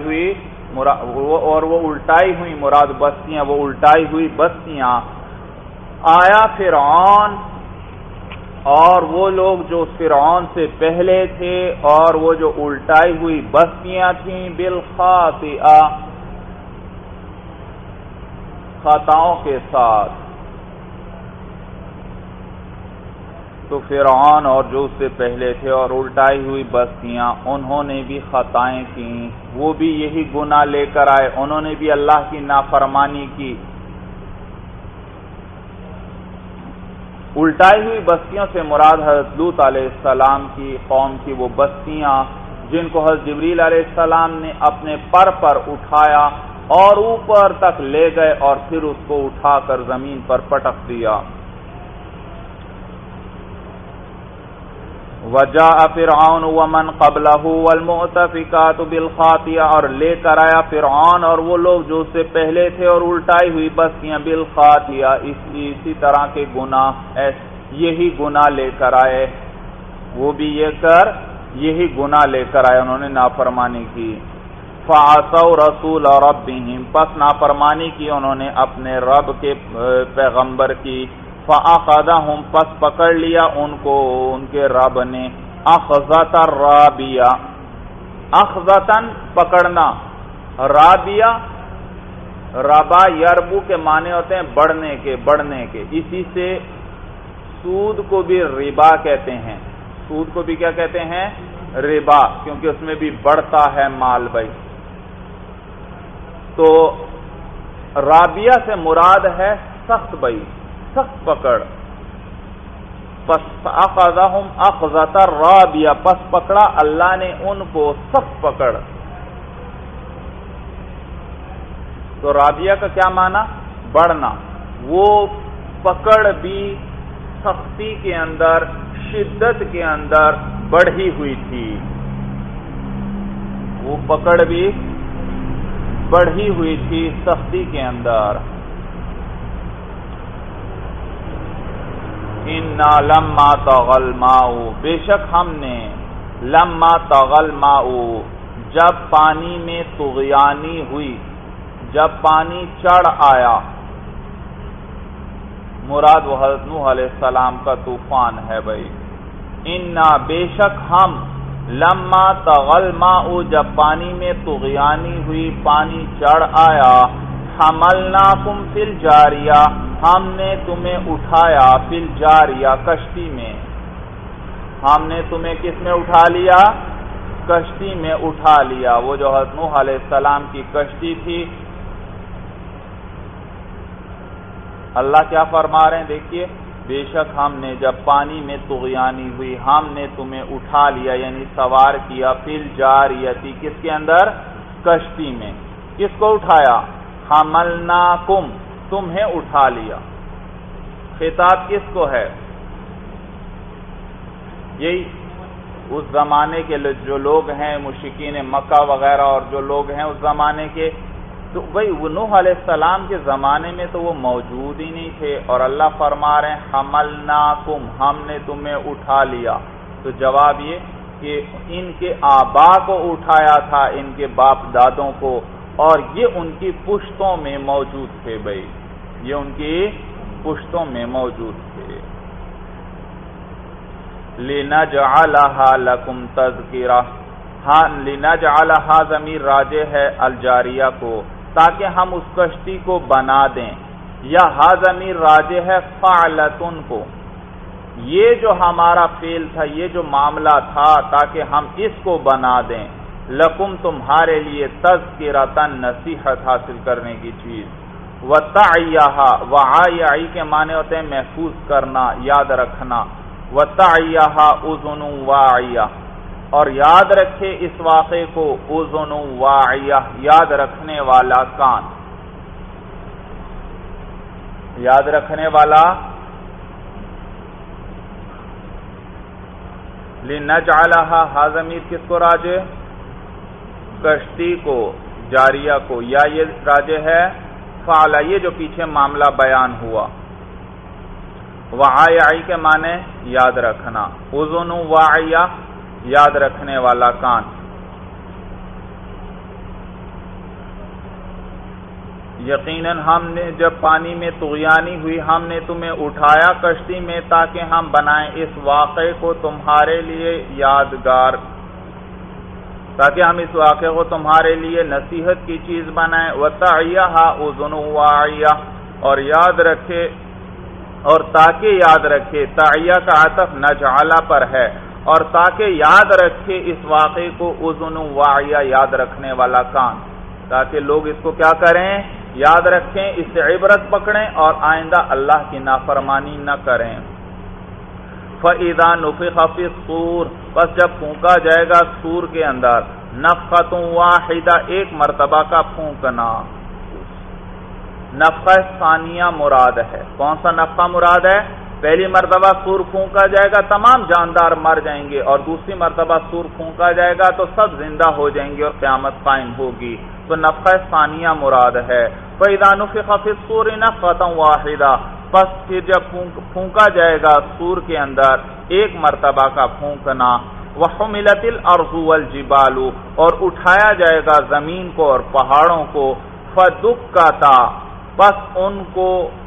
ہوئی مراد بستیاں، وہ الٹائی ہوئی بستیاں. آیا فرعون اور وہ لوگ جو فرعون سے پہلے تھے اور وہ جو الٹائی ہوئی بستیاں تھیں، بالخاطئہ، خطاؤں کے ساتھ. تو فرعون اور جو اس سے پہلے تھے اور الٹائی ہوئی بستیاں، انہوں نے بھی خطائیں کی، وہ بھی یہی گناہ لے کر آئے، انہوں نے بھی اللہ کی نافرمانی کی. الٹائی ہوئی بستیوں سے مراد حضرت لوط علیہ السلام کی قوم کی وہ بستیاں جن کو حضرت جبریل علیہ السلام نے اپنے پر اٹھایا اور اوپر تک لے گئے اور پھر اس کو اٹھا کر زمین پر پٹک دیا. وجاء فرعون ومن قبلہ والمؤتفکات بالخاطئہ، اور لے کر آیا فرعون اور وہ لوگ جو اس سے پہلے تھے اور الٹائی ہوئی بستیاں، بالخاطئہ، اسی طرح کے گناہ، یہی گناہ لے کر آئے، وہ بھی یہی گناہ لے کر آئے، انہوں نے نافرمانی کی. فعصوا رسول ربهم، پس نافرمانی کی انہوں نے اپنے رب کے پیغمبر کی. فَأَخَذَهُمْ، پس پکڑ لیا ان کو ان کے رب نے. أَخْذَةً رَابِيَةً، اخذتاً پکڑنا، رابیہ ربا یربو کے معنی ہوتے ہیں بڑھنے کے. اسی سے سود کو بھی ربا کہتے ہیں، سود کو بھی کیا کہتے ہیں؟ ربا، کیونکہ اس میں بھی بڑھتا ہے مال. بھائی تو رابیہ سے مراد ہے سخت، بھائی سخت پکڑ. پس اخذہم اخذۃ رابیہ، پس پکڑا اللہ نے ان کو سخت پکڑ. تو رابیہ کا کیا معنی؟ بڑھنا. وہ پکڑ بھی سختی کے اندر، شدت کے اندر بڑھی ہوئی تھی، وہ پکڑ بھی بڑھی ہوئی تھی سختی کے اندر. اِنَّا لَمَّا طَغَى الْمَاءُ، بے شک ہم نے، لَمَّا طَغَى الْمَاءُ، جب پانی میں طغیانی ہوئی، جب پانی چڑھ آیا، مراد وہ حضرت نوح علیہ السلام کا طوفان ہے. بھائی اِنَّا، بے شک ہم، لَمَّا طَغَى الْمَاءُ، جب پانی میں طغیانی ہوئی، پانی چڑھ آیا، حَمَلْنَاكُمْ فِي الْجَارِيَةِ، ہم نے تمہیں اٹھایا، فی الجاریہ، کشتی میں. ہم نے تمہیں کس میں اٹھا لیا؟ کشتی میں اٹھا لیا. وہ جو حضرت نوح علیہ السلام کی کشتی تھی. اللہ کیا فرما رہے ہیں دیکھیے، بے شک ہم نے جب پانی میں طغیانی ہوئی، ہم نے تمہیں اٹھا لیا، یعنی سوار کیا، فی الجاریتی، کس کے اندر؟ کشتی میں. کس کو اٹھایا؟ حملناکم، تمہیں اٹھا لیا. خطاب کس کو ہے؟ یہی اس زمانے کے جو لوگ ہیں، مشرکین مکہ وغیرہ اور جو لوگ ہیں اس زمانے کے. تو بھئی نوح علیہ السلام کے زمانے میں تو وہ موجود ہی نہیں تھے، اور اللہ فرما رہے ہیں حملناکم، ہم نے تمہیں اٹھا لیا. تو جواب یہ کہ ان کے آبا کو اٹھایا تھا، ان کے باپ دادوں کو، اور یہ ان کی پشتوں میں موجود تھے. بھائی یہ ان کی پشتوں میں موجود تھے. لِنَجْعَلَهَا لَكُمْ تَذْكِرَةً، ہاں لنجعلھا ضمیر راجع ہے الجاریہ کو، تاکہ ہم اس کشتی کو بنا دیں، یا ہا ضمیر راجع ہے فعلتن کو، یہ جو ہمارا فعل تھا، یہ جو معاملہ تھا، تاکہ ہم اس کو بنا دیں، لکم تمہارے لیے تذکرۃ نصیحت حاصل کرنے کی چیز، وتعیھا وعی کے معنی ہوتے ہیں محفوظ کرنا، یاد رکھنا، وتعیھا اذن واعیہ، اور یاد رکھے اس واقعے کو اذن واعیہ، یاد رکھنے والا کان، یاد رکھنے والا۔ لنجعلھا ہا ضمیر کس کو راجع؟ کشتی کو، جاریہ کو، یا یہ راجع ہے فعل، یہ جو پیچھے معاملہ بیان ہوا۔ وعی کے معنی یاد رکھنا، اذن واعیہ یاد رکھنے والا کان۔ یقیناً ہم نے جب پانی میں طغیانی ہوئی، ہم نے تمہیں اٹھایا کشتی میں تاکہ ہم بنائیں اس واقعے کو تمہارے لیے یادگار، تاکہ ہم اس واقعے کو تمہارے لیے نصیحت کی چیز بنائیں۔ وتعیھا اذن واعیہ، اور یاد رکھے، اور تاکہ یاد رکھے، تعیہ کا عطف نجعلہ پر ہے، اور تاکہ یاد رکھے اس واقعے کو اذن واعیہ یاد رکھنے والا کان، تاکہ لوگ اس کو کیا کریں؟ یاد رکھیں، اس سے عبرت پکڑیں اور آئندہ اللہ کی نافرمانی نہ کریں۔ فَإِذَا نُفِخَ فِي الصُّورِ، بس جب پھونکا جائے گا سور کے اندر، نفخۃ واحدہ، ایک مرتبہ کا پھونکنا۔ نفخہ ثانیہ مراد ہے۔ کون سا نفخہ مراد ہے؟ پہلی مرتبہ سور پھونکا جائے گا تمام جاندار مر جائیں گے، اور دوسری مرتبہ سور پھونکا جائے گا تو سب زندہ ہو جائیں گے اور قیامت قائم ہوگی، تو نفخہ ثانیہ مراد ہے۔ فَإِذَا نُفِخَ فِي الصُّورِ نَفْخَةً وَاحِدَةً، پس پھر جب پھونکا جائے گا سور کے اندر ایک مرتبہ کا پھونکنا۔ وَحُمِلَتِ الْأَرْضُ وَالْجِبَالُ، اور اٹھایا جائے گا زمین کو اور پہاڑوں کو، فَدُكَّتَا، پس ان کو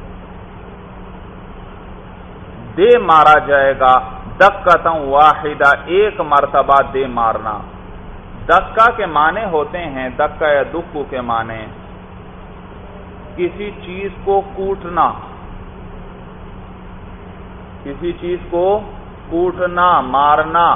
دے مارا جائے گا، دکتاً واحدہ، ایک مرتبہ دے مارنا۔ دکا کے معنی ہوتے ہیں، دکا یا دکو کے معنی کسی چیز کو کوٹنا، کسی چیز کو کوٹنا، مارنا،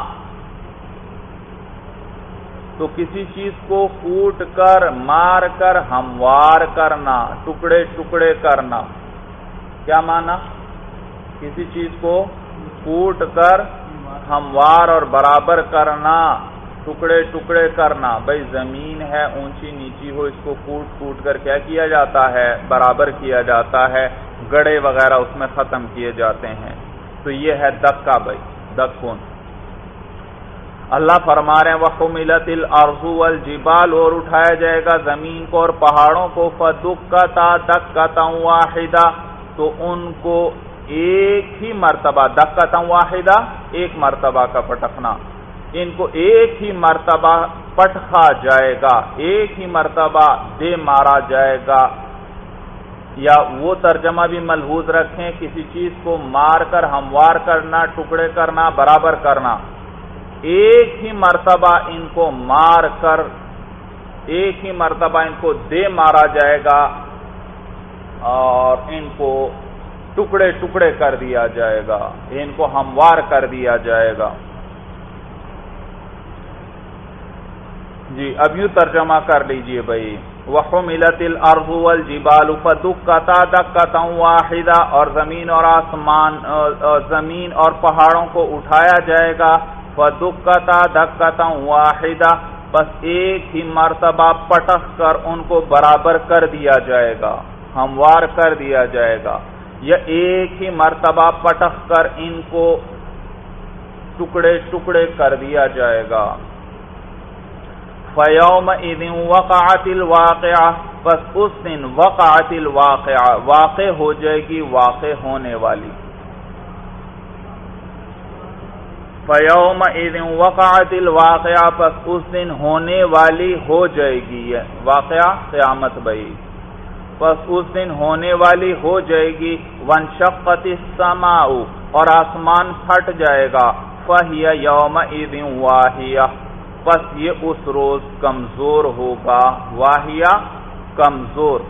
تو کسی چیز کو کوٹ کر، مار کر، ہموار کرنا، ٹکڑے ٹکڑے کرنا۔ کیا معنی؟ کسی چیز کو کوٹ کر ہموار اور برابر کرنا، ٹکڑے ٹکڑے کرنا۔ بھئی زمین ہے اونچی نیچی ہو، اس کو کوٹ کوٹ کر کیا کیا جاتا ہے؟ برابر کیا جاتا ہے، گڑے وغیرہ اس میں ختم کیے جاتے ہیں، تو یہ ہے دکا بھئی، دکن۔ اللہ فرما رہے ہیں وَحُمِلَتِ الْأَرْضُ وَالْجِبَالُ، اور اٹھایا جائے گا زمین کو اور پہاڑوں کو، فَدُكَّتَا دَكَّةً وَاحِدَةً، تو ان کو ایک ہی مرتبہ، دکتاً واحدہ، ایک مرتبہ کا پٹکنا، ان کو ایک ہی مرتبہ پٹکا جائے گا، ایک ہی مرتبہ دے مارا جائے گا۔ یا وہ ترجمہ بھی ملحوظ رکھیں، کسی چیز کو مار کر ہموار کرنا، ٹکڑے کرنا، برابر کرنا، ایک ہی مرتبہ ان کو مار کر، ایک ہی مرتبہ ان کو دے مارا جائے گا اور ان کو ٹکڑے ٹکڑے کر دیا جائے گا، ان کو ہموار کر دیا جائے گا۔ جی اب یوں ترجمہ کر لیجئے بھائی، وَحُمِلَتِ الْأَرْضُ وَالْجِبَالُ فَدُكَّتَا دَكَّةً وَاحِدَةً، اور زمین اور آسمان، زمین اور پہاڑوں کو اٹھایا جائے گا، فَدُكَّتَا دَكَّةً وَاحِدَةً، بس ایک ہی مرتبہ پٹک کر ان کو برابر کر دیا جائے گا، ہموار کر دیا جائے گا، یا ایک ہی مرتبہ پٹک کر ان کو ٹکڑے ٹکڑے کر دیا جائے گا۔ فَيَوْمَئِذٍ وَقَعَتِ الْوَاقِعَةُ، پس اس دن وقعت الواقعہ، واقع ہو جائے گی واقع ہونے والی۔ فَيَوْمَئِذٍ وَقَعَتِ الْوَاقِعَةُ، پس اس دن ہونے والی ہو جائے گی، واقعہ قیامت بھئی، پس اس دن ہونے والی ہو جائے گی۔ وَانشَقَّتِ السَّمَاءُ، اور آسمان پھٹ جائے گا، فَهِيَ يَوْمَئِذٍ وَاهِيَةٌ، پس یہ اس روز کمزور ہوگا، واہیا کمزور۔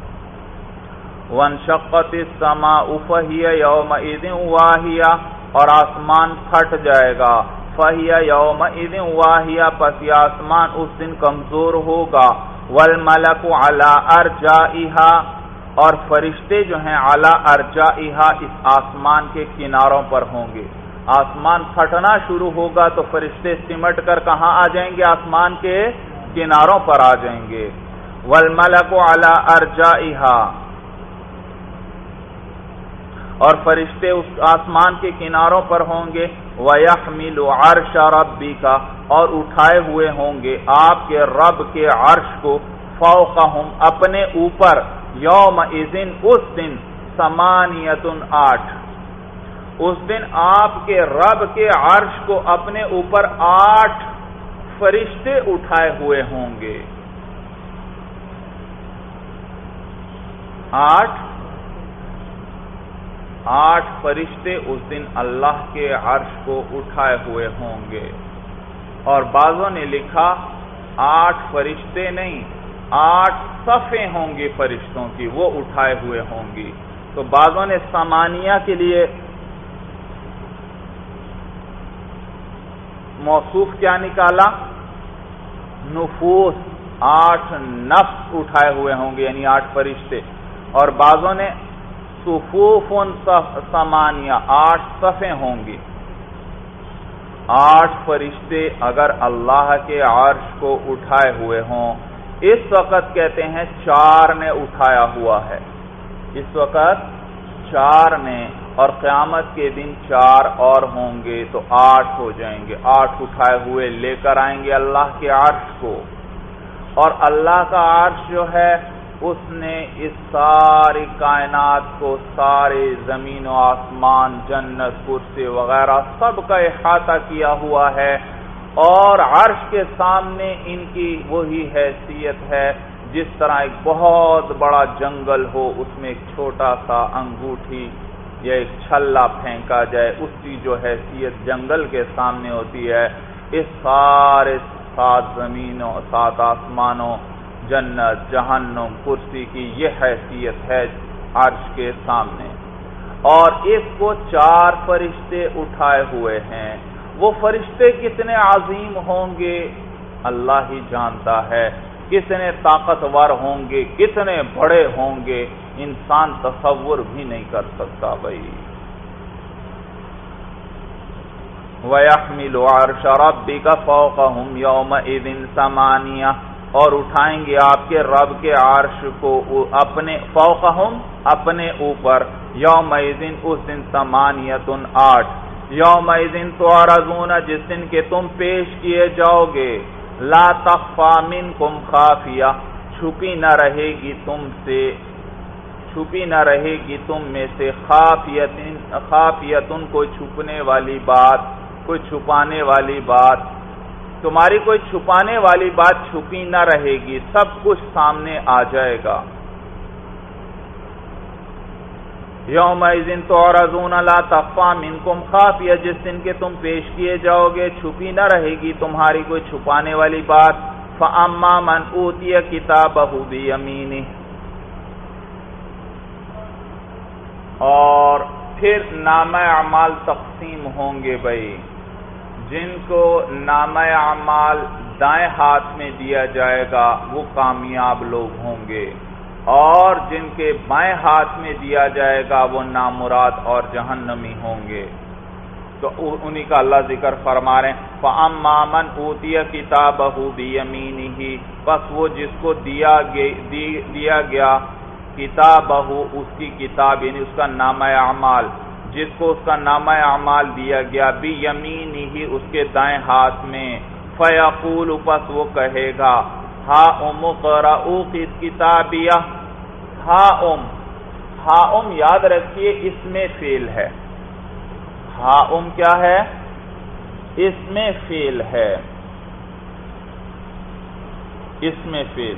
وانشقت السماء فہی یومئذ واہیا، اور آسمان پھٹ جائے گا، فہی یومئذ واہیا، پس یہ آسمان اس دن کمزور ہوگا۔ والملک علی ارجائہا، اور فرشتے جو ہیں علی ارجائہا اس آسمان کے کناروں پر ہوں گے۔ آسمان پھٹنا شروع ہوگا تو فرشتے سمٹ کر کہاں آ جائیں گے؟ آسمان کے کناروں پر آ جائیں گے۔ والملک علی ارجائہا، اور فرشتے اس آسمان کے کناروں پر ہوں گے۔ وَيَحْمِلُ عَرْشَ رَبِّكَ، اور اٹھائے ہوئے ہوں گے آپ کے رب کے عرش کو، فوقہم اپنے اوپر، یومئذ اس دن، ثمانیۃ 8، اس دن آپ کے رب کے عرش کو اپنے اوپر 8 فرشتے اٹھائے ہوئے ہوں گے۔ 8 فرشتے اس دن اللہ کے عرش کو اٹھائے ہوئے ہوں گے۔ اور بعضوں نے لکھا 8 فرشتے نہیں، 8 صفیں ہوں گی فرشتوں کی، وہ اٹھائے ہوئے ہوں گی۔ تو بعضوں نے ثمانیہ کے لیے موصوف کیا نکالا؟ نفوس، 8 نفس اٹھائے ہوئے ہوں گے، یعنی 8 فرشتے۔ اور بعضوں نے صفوف ثمانیہ، 8 صفیں ہوں گی۔ 8 فرشتے اگر اللہ کے عرش کو اٹھائے ہوئے ہوں، اس وقت کہتے ہیں 4 نے اٹھایا ہوا ہے، اس وقت 4 نے، اور قیامت کے دن 4 اور ہوں گے تو 8 ہو جائیں گے۔ 8 اٹھائے ہوئے لے کر آئیں گے اللہ کے عرش کو، اور اللہ کا عرش جو ہے اس نے اس ساری کائنات کو، سارے زمین و آسمان، جنت، کرسی وغیرہ سب کا احاطہ کیا ہوا ہے، اور عرش کے سامنے ان کی وہی حیثیت ہے جس طرح ایک بہت بڑا جنگل ہو، اس میں ایک چھوٹا سا انگوٹھی یا ایک چھلا پھینکا جائے، اس کی جو حیثیت جنگل کے سامنے ہوتی ہے، اس سارے 7 زمینوں، 7 آسمانوں، جنت، جہنم، کرسی کی یہ حیثیت ہے عرش کے سامنے۔ اور اس کو 4 فرشتے اٹھائے ہوئے ہیں۔ وہ فرشتے کتنے عظیم ہوں گے اللہ ہی جانتا ہے، کتنے طاقتور ہوں گے، کتنے بڑے ہوں گے، انسان تصور بھی نہیں کر سکتا بھائی۔ وَيَحْمِلُ عَرْشَ رَبِّكَ فَوْقَهُمْ يَوْمَئِذٍ ثَمَانِيَةٌ، اور اٹھائیں گے آپ کے رب کے عرش کو اپنے، فوقہم اپنے اوپر، یومئذ اس دن، ثمانیۃ 8، یومئذ تعرضون جس دن کے تم پیش کیے جاؤ گے، لا تخفی منکم خافیہ، چھپی نہ رہے گی تم سے، چھپی نہ رہے گی تم میں سے، خافیتن کوئی چھپنے والی بات، کوئی چھپانے والی بات، تمہاری کوئی چھپانے والی بات چھپی نہ رہے گی، سب کچھ سامنے آ جائے گا۔ یومئذ تعرضون لا تخفی منکم خافیہ، جس دن کے تم پیش کیے جاؤ گے چھپی نہ رہے گی تمہاری کوئی چھپانے والی بات۔ فَأَمَّا مَنْ أُوتِيَ كِتَابَهُ بِيَمِينِهِ، اور پھر نامہ اعمال تقسیم ہوں گے بھائی، جن کو نامہ اعمال دائیں ہاتھ میں دیا جائے گا وہ کامیاب لوگ ہوں گے، اور جن کے بائیں ہاتھ میں دیا جائے گا وہ نامراد اور جہنمی ہوں گے۔ تو انہی کا اللہ ذکر فرما رہے ہیں، فَأَمَّا مَنْ أُوتِيَ كِتَابَهُ بِيَمِينِهِ، بس وہ جس کو دیا گیا کتابہ، اس کی کتاب یعنی اس کا نامہ اعمال، جس کو اس کا نامہ اعمال دیا گیا، بیمینہ اس کے دائیں ہاتھ میں، فیقول پس وہ کہے گا، ہاؤم اقرؤوا کتابیہ، ہاؤم یاد رکھیے اس میں فعل ہے، ہاؤم کیا ہے؟ اس میں فعل ہے، اس میں فعل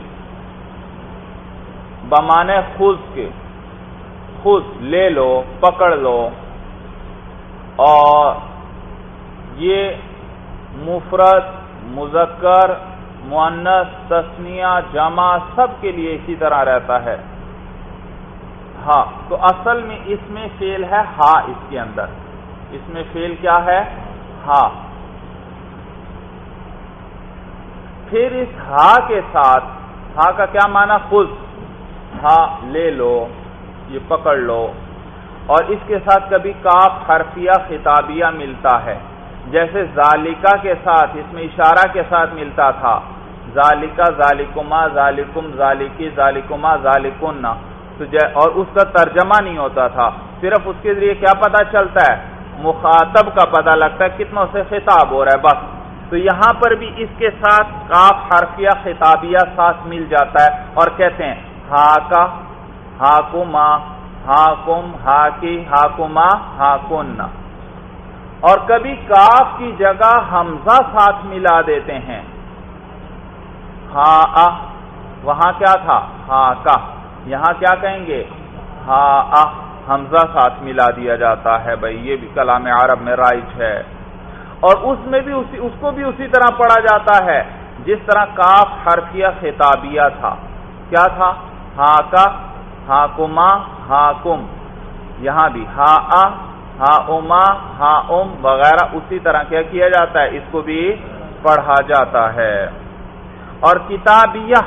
بمانے خذ کے، خذ لے لو، پکڑ لو، اور یہ مفرد مذکر مؤنث تثنیہ جمع سب کے لیے اسی طرح رہتا ہے ہا. تو اصل میں اس میں فعل ہے ہا. اس کے اندر اس میں فعل کیا ہے؟ ہا. پھر اس ہا کے ساتھ ہا کا کیا معنی؟ خذ. ہا لے لو، یہ پکڑ لو. اور اس کے ساتھ کبھی کاف حرفیہ خطابیہ ملتا ہے، جیسے ذالکہ کے ساتھ اس میں اشارہ کے ساتھ ملتا تھا، ذالکہ ذالکما ذالکم ذالکی ذالکما ذالکن. اور اس کا ترجمہ نہیں ہوتا تھا، صرف اس کے ذریعے کیا پتہ چلتا ہے؟ مخاطب کا پتہ لگتا ہے کتنوں سے خطاب ہو رہا ہے بس. تو یہاں پر بھی اس کے ساتھ کاف حرفیہ خطابیہ ساتھ مل جاتا ہے اور کہتے ہیں ہا کا، ہاکما، ہاکم، ہاکی، ہاکما، ہاکن. اور کبھی کاف کی جگہ حمزہ ساتھ ملا دیتے ہیں. ہا، وہاں کیا تھا؟ ہا کا. یہاں کیا کہیں گے؟ ہا، حمزہ ساتھ ملا دیا جاتا ہے. بھائی یہ بھی کلام عرب میں رائج ہے. اور اس میں بھی اس کو بھی اسی طرح پڑھا جاتا ہے جس طرح کاف حرفیہ خطابیہ تھا. کیا تھا؟ ہا کا، ہاکما، ہاکم. یہاں بھی ہا، ہا اما، ہا ام وغیرہ اسی طرح کیا کیا جاتا ہے، اس کو بھی پڑھا جاتا ہے. اور کتابیہ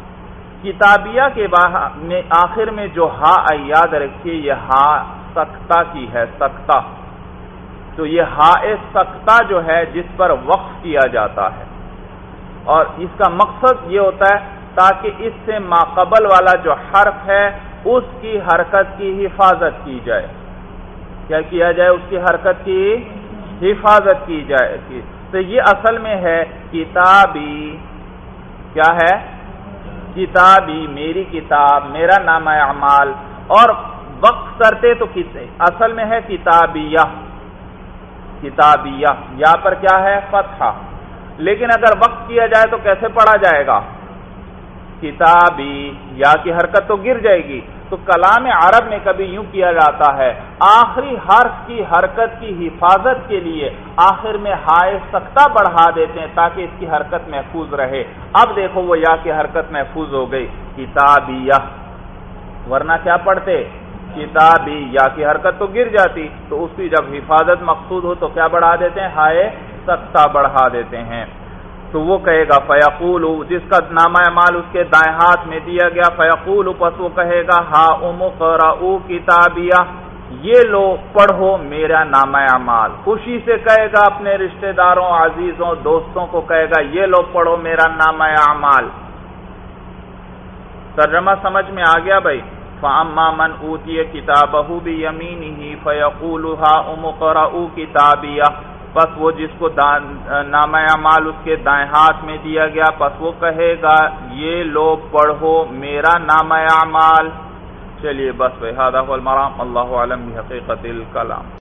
کے آخر میں جو ہا یاد رکھیے، یہ ہا سکتہ کی ہے، سکتہ. تو یہ ہا سکتہ جو ہے جس پر وقف کیا جاتا ہے، اور اس کا مقصد یہ ہوتا ہے تاکہ اس سے ماقبل والا جو حرف ہے اس کی حرکت کی حفاظت کی جائے. کیا کیا جائے؟ اس کی حرکت کی حفاظت کی جائے. تو یہ اصل میں ہے کتابی. کیا ہے؟ کتابی، میری کتاب، میرا نام اعمال. اور وقف کرتے تو اصل میں ہے کتابیہ. کتابیہ یا پر کیا ہے؟ فتحہ. لیکن اگر وقف کیا جائے تو کیسے پڑھا جائے گا؟ کتابی، یا کی حرکت تو گر جائے گی. تو کلام عرب میں کبھی یوں کیا جاتا ہے، آخری حرف کی حرکت کی حفاظت کے لیے آخر میں ہائے سکتہ بڑھا دیتے ہیں تاکہ اس کی حرکت محفوظ رہے. اب دیکھو وہ یا کی حرکت محفوظ ہو گئی، کتابیہ. ورنہ کیا پڑھتے؟ کتابی، یا کی حرکت تو گر جاتی. تو اس کی جب حفاظت مقصود ہو تو کیا بڑھا دیتے ہیں؟ ہائے سکتہ بڑھا دیتے ہیں. تو وہ کہے گا فیقول، جس کا نامہ اعمال اس کے دائیں ہاتھ میں دیا گیا، فیقول پس وہ کہے گا ہا اقرؤ کتابیہ، یہ لو پڑھو میرا نامہ اعمال. خوشی سے کہے گا، اپنے رشتہ داروں، عزیزوں، دوستوں کو کہے گا یہ لو پڑھو میرا نامہ اعمال. ترجمہ سمجھ میں آ گیا بھائی؟ فَأَمَّا مَنْ أُوتِيَ كِتَابَهُ بِيَمِينِهِ فَيَقُولُ هَا اقرؤ کتابیہ، پس وہ جس کو نامہ اعمال اس کے دائیں ہاتھ میں دیا گیا، پس وہ کہے گا یہ لو پڑھو میرا نامہ اعمال. چلیے بس بھائی، ھذا هو المرام. اللہ اعلم بحقیقت الکلام.